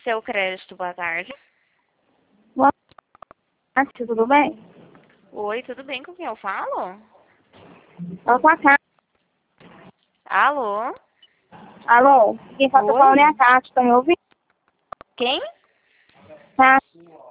seu crédito, boa tarde. Boa tarde, tudo bem? Oi, tudo bem? Com quem eu falo? Fala com a Cátia. Alô? Alô? Quem tá falando é a Oi? Cátia, tá me ouvindo? Quem? Cátia.